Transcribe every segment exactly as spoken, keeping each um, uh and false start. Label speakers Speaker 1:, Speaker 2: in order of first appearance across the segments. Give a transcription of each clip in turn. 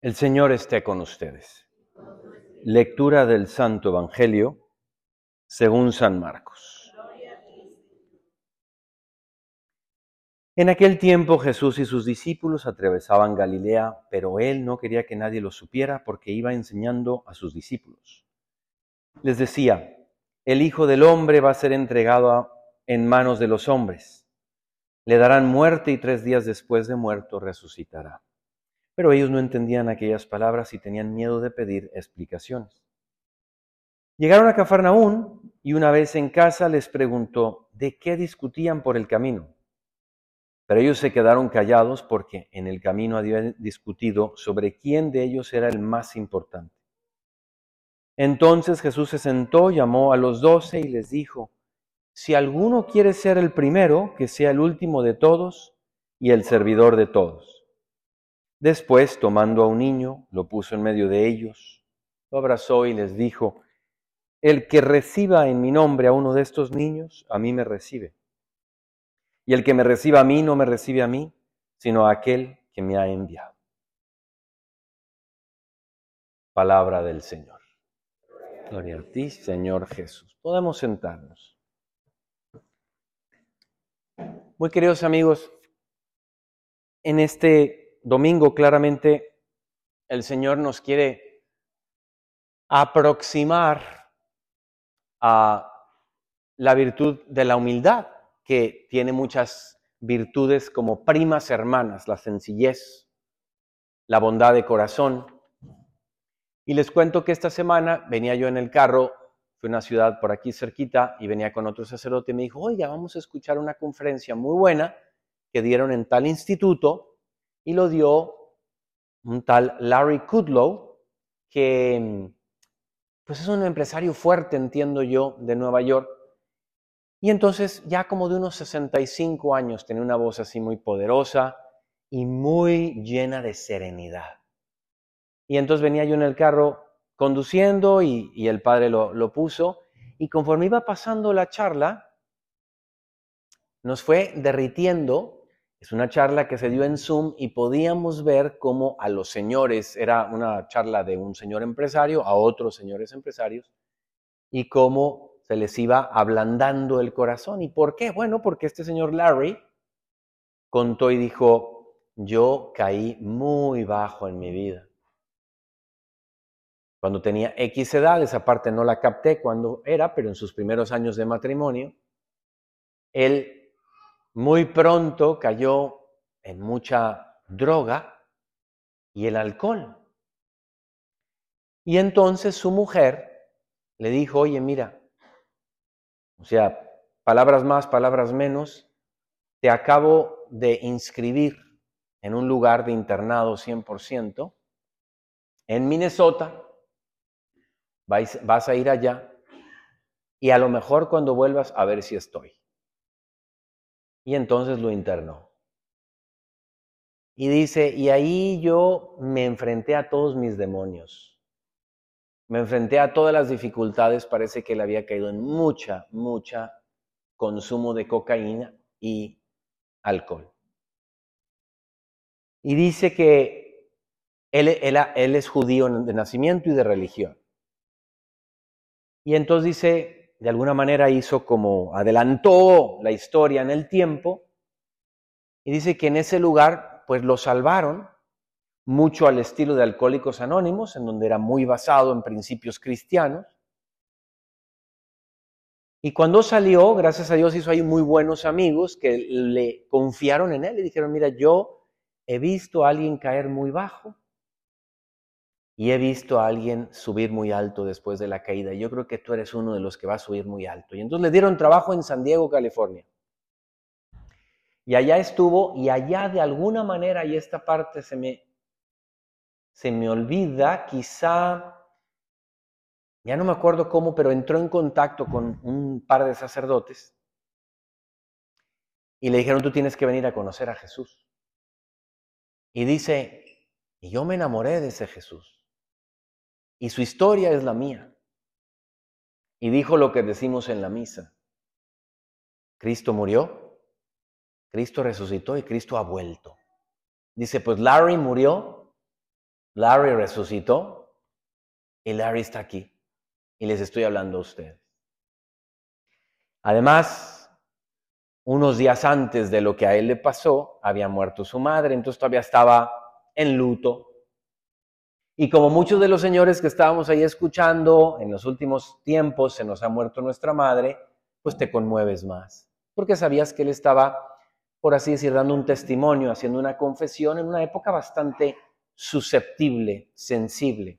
Speaker 1: El Señor esté con ustedes. Lectura del Santo Evangelio según San Marcos. En aquel tiempo Jesús y sus discípulos atravesaban Galilea, pero él no quería que nadie lo supiera porque iba enseñando a sus discípulos. Les decía: el Hijo del Hombre va a ser entregado en manos de los hombres. Le darán muerte y tres días después de muerto resucitará. Pero ellos no entendían aquellas palabras y tenían miedo de pedir explicaciones. Llegaron a Cafarnaún y una vez en casa les preguntó de qué discutían por el camino. Pero ellos se quedaron callados porque en el camino habían discutido sobre quién de ellos era el más importante. Entonces Jesús se sentó, llamó a los doce y les dijo: si alguno quiere ser el primero, que sea el último de todos y el servidor de todos. Después, tomando a un niño, lo puso en medio de ellos, lo abrazó y les dijo: el que reciba en mi nombre a uno de estos niños, a mí me recibe. Y el que me reciba a mí, no me recibe a mí, sino a aquel que me ha enviado. Palabra del Señor. Gloria a ti, Señor Jesús. Podemos sentarnos. Muy queridos amigos, en este domingo claramente el Señor nos quiere aproximar a la virtud de la humildad, que tiene muchas virtudes como primas hermanas: la sencillez, la bondad de corazón. Y les cuento que esta semana venía yo en el carro, fui a una ciudad por aquí cerquita y venía con otro sacerdote y me dijo: oiga, vamos a escuchar una conferencia muy buena que dieron en tal instituto, y lo dio un tal Larry Kudlow, que pues es un empresario fuerte, entiendo yo, de Nueva York. Y entonces ya como de unos sesenta y cinco años, tenía una voz así muy poderosa y muy llena de serenidad. Y entonces venía yo en el carro conduciendo y, y el padre lo, lo puso, y conforme iba pasando la charla, nos fue derritiendo. Es una charla que se dio en Zoom y podíamos ver cómo a los señores, era una charla de un señor empresario a otros señores empresarios, y cómo se les iba ablandando el corazón. ¿Y por qué? Bueno, porque este señor Larry contó y dijo: yo caí muy bajo en mi vida. Cuando tenía X edad, esa parte no la capté cuando era, pero en sus primeros años de matrimonio, él muy pronto cayó en mucha droga y el alcohol. Y entonces su mujer le dijo: oye, mira, o sea, palabras más, palabras menos, te acabo de inscribir en un lugar de internado cien por ciento en Minnesota. Vas a ir allá y a lo mejor cuando vuelvas a ver si estoy. Y entonces lo internó. Y dice: y ahí yo me enfrenté a todos mis demonios. Me enfrenté a todas las dificultades. Parece que él había caído en mucha, mucha consumo de cocaína y alcohol. Y dice que él, él, él es judío de nacimiento y de religión. Y entonces dice, de alguna manera hizo como, adelantó la historia en el tiempo, y dice que en ese lugar pues lo salvaron, mucho al estilo de Alcohólicos Anónimos, en donde era muy basado en principios cristianos. Y cuando salió, gracias a Dios hizo ahí muy buenos amigos que le confiaron en él y dijeron: mira, yo he visto a alguien caer muy bajo y he visto a alguien subir muy alto después de la caída. Yo creo que tú eres uno de los que va a subir muy alto. Y entonces le dieron trabajo en San Diego, California. Y allá estuvo, y allá de alguna manera, y esta parte se me, se me olvida, quizá, ya no me acuerdo cómo, pero entró en contacto con un par de sacerdotes y le dijeron: tú tienes que venir a conocer a Jesús. Y dice: y yo me enamoré de ese Jesús. Y su historia es la mía. Y dijo lo que decimos en la misa: Cristo murió, Cristo resucitó y Cristo ha vuelto. Dice: pues Larry murió, Larry resucitó y Larry está aquí. Y les estoy hablando a ustedes. Además, unos días antes de lo que a él le pasó, había muerto su madre, entonces todavía estaba en luto. Y como muchos de los señores que estábamos ahí escuchando, en los últimos tiempos se nos ha muerto nuestra madre, pues te conmueves más. Porque sabías que él estaba, por así decir, dando un testimonio, haciendo una confesión en una época bastante susceptible, sensible.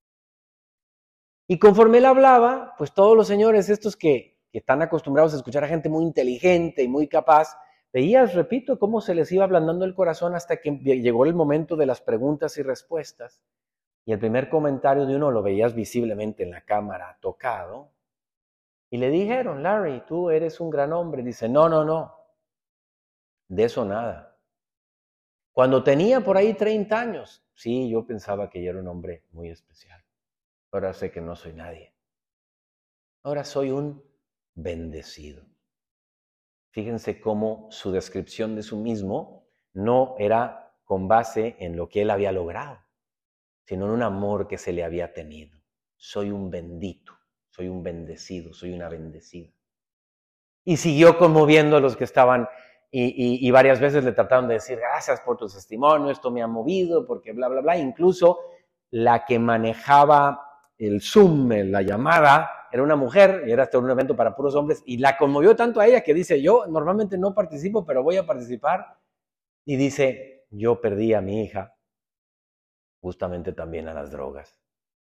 Speaker 1: Y conforme él hablaba, pues todos los señores estos que, que están acostumbrados a escuchar a gente muy inteligente y muy capaz, veías, repito, cómo se les iba ablandando el corazón hasta que llegó el momento de las preguntas y respuestas. Y el primer comentario de uno lo veías visiblemente en la cámara, tocado. Y le dijeron, Larry, tú eres un gran hombre. Dice, no, no, no, de eso nada. Cuando tenía por ahí treinta años, sí, yo pensaba que yo era un hombre muy especial. Ahora sé que no soy nadie. Ahora soy un bendecido. Fíjense cómo su descripción de sí mismo no era con base en lo que él había logrado, sino en un amor que se le había tenido. Soy un bendito, soy un bendecido, soy una bendecida. Y siguió conmoviendo a los que estaban, y, y, y varias veces le trataron de decir, gracias por tu testimonio, esto me ha movido, porque bla, bla, bla. Incluso la que manejaba el Zoom, la llamada, era una mujer, y era hasta un evento para puros hombres, y la conmovió tanto a ella que dice, yo normalmente no participo, pero voy a participar. Y dice, yo perdí a mi hija, justamente también a las drogas.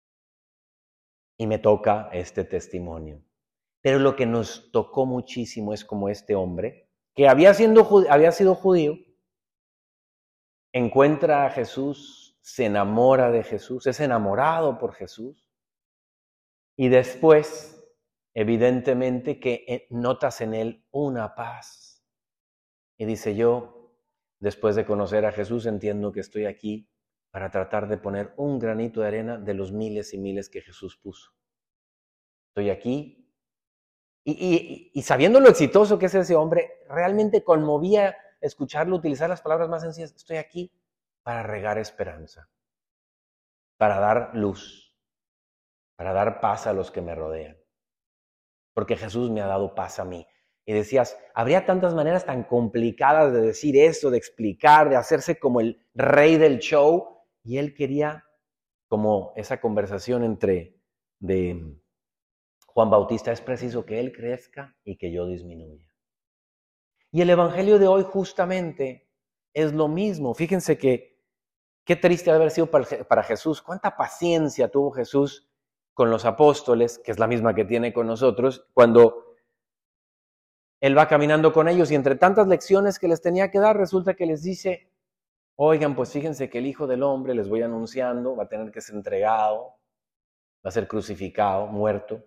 Speaker 1: Y me toca este testimonio. Pero lo que nos tocó muchísimo es como este hombre, que había, siendo, había sido judío, encuentra a Jesús, se enamora de Jesús, es enamorado por Jesús. Y después, evidentemente, que notas en él una paz. Y dice, yo, después de conocer a Jesús, entiendo que estoy aquí para tratar de poner un granito de arena de los miles y miles que Jesús puso. Estoy aquí. Y, y, y sabiendo lo exitoso que es ese hombre, realmente conmovía escucharlo utilizar las palabras más sencillas. Estoy aquí para regar esperanza, para dar luz, para dar paz a los que me rodean. Porque Jesús me ha dado paz a mí. Y decías, habría tantas maneras tan complicadas de decir eso, de explicar, de hacerse como el rey del show. Y él quería como esa conversación entre de Juan Bautista, es preciso que él crezca y que yo disminuya. Y el evangelio de hoy justamente es lo mismo. Fíjense que qué triste haber sido para Jesús. Cuánta paciencia tuvo Jesús con los apóstoles, que es la misma que tiene con nosotros, cuando él va caminando con ellos y entre tantas lecciones que les tenía que dar, resulta que les dice, oigan, pues fíjense que el Hijo del Hombre, les voy anunciando, va a tener que ser entregado, va a ser crucificado, muerto.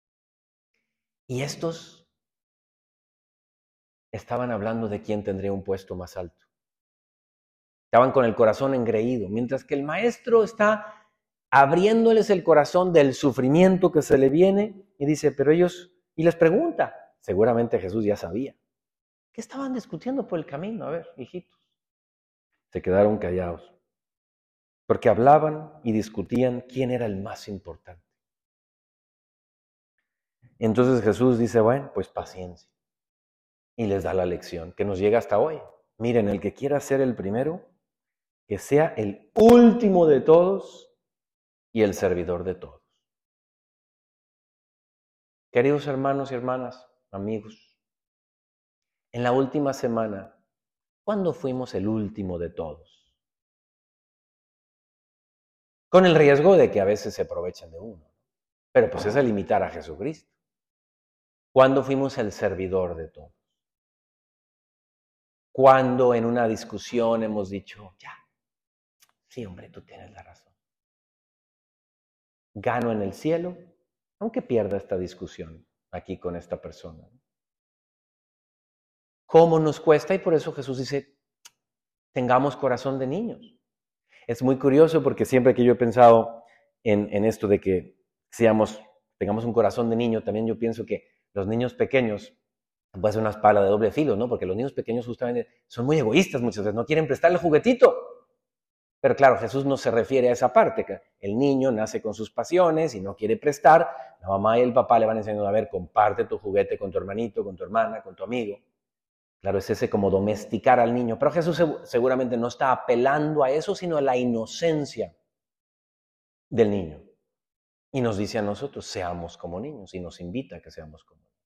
Speaker 1: Y estos estaban hablando de quién tendría un puesto más alto. Estaban con el corazón engreído, mientras que el maestro está abriéndoles el corazón del sufrimiento que se le viene y dice, pero ellos, y les pregunta, seguramente Jesús ya sabía, ¿qué estaban discutiendo por el camino? A ver, hijitos. Se quedaron callados, porque hablaban y discutían quién era el más importante. Entonces Jesús dice, bueno, pues paciencia. Y les da la lección que nos llega hasta hoy. Miren, el que quiera ser el primero, que sea el último de todos y el servidor de todos. Queridos hermanos y hermanas, amigos, en la última semana, ¿cuándo fuimos el último de todos? Con el riesgo de que a veces se aprovechen de uno. Pero pues es el imitar a Jesucristo. ¿Cuándo fuimos el servidor de todos? Cuando en una discusión hemos dicho, ya, sí, hombre, tú tienes la razón. Gano en el cielo, aunque pierda esta discusión aquí con esta persona. ¿Cómo nos cuesta? Y por eso Jesús dice, tengamos corazón de niños. Es muy curioso porque siempre que yo he pensado en, en esto de que seamos, tengamos un corazón de niño, también yo pienso que los niños pequeños, puede ser una espada de doble filo, ¿no? Porque los niños pequeños justamente son muy egoístas muchas veces, no quieren prestarle el juguetito. Pero claro, Jesús no se refiere a esa parte, que el niño nace con sus pasiones y no quiere prestar, la mamá y el papá le van enseñando, a ver, comparte tu juguete con tu hermanito, con tu hermana, con tu amigo. Claro, es ese como domesticar al niño, pero Jesús seguramente no está apelando a eso, sino a la inocencia del niño. Y nos dice a nosotros, seamos como niños, y nos invita a que seamos como niños.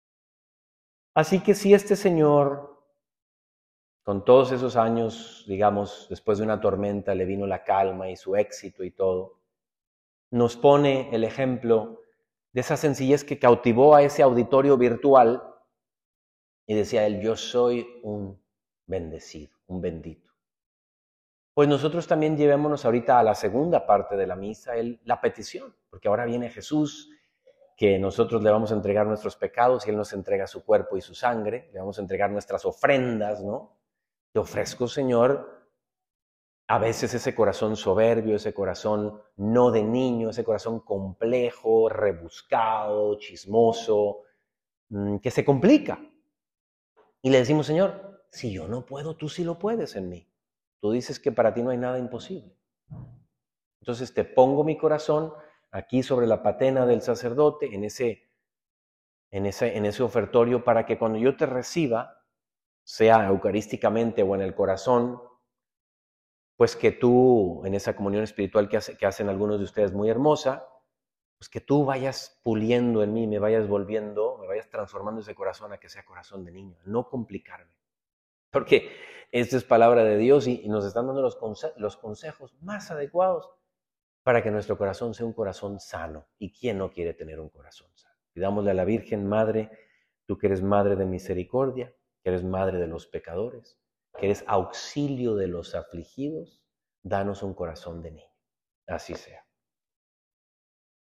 Speaker 1: Así que si este señor, con todos esos años, digamos, después de una tormenta, le vino la calma y su éxito y todo, nos pone el ejemplo de esa sencillez que cautivó a ese auditorio virtual y decía él, yo soy un bendecido, un bendito. Pues nosotros también llevémonos ahorita a la segunda parte de la misa, el, la petición, porque ahora viene Jesús, que nosotros le vamos a entregar nuestros pecados y Él nos entrega su cuerpo y su sangre, le vamos a entregar nuestras ofrendas, ¿no? Te ofrezco, Señor, a veces ese corazón soberbio, ese corazón no de niño, ese corazón complejo, rebuscado, chismoso, que se complica. Y le decimos, Señor, si yo no puedo, tú sí lo puedes en mí. Tú dices que para ti no hay nada imposible. Entonces te pongo mi corazón aquí sobre la patena del sacerdote, en ese, en ese, en ese ofertorio, para que cuando yo te reciba, sea eucarísticamente o en el corazón, pues que tú, en esa comunión espiritual que, hace, que hacen algunos de ustedes muy hermosa, pues que tú vayas puliendo en mí, me vayas volviendo, me vayas transformando ese corazón a que sea corazón de niño, no complicarme. Porque esta es palabra de Dios y, y nos están dando los, conse los consejos más adecuados para que nuestro corazón sea un corazón sano. ¿Y quién no quiere tener un corazón sano? Pidámosle a la Virgen Madre, tú que eres Madre de misericordia, que eres Madre de los pecadores, que eres auxilio de los afligidos, danos un corazón de niño. Así sea.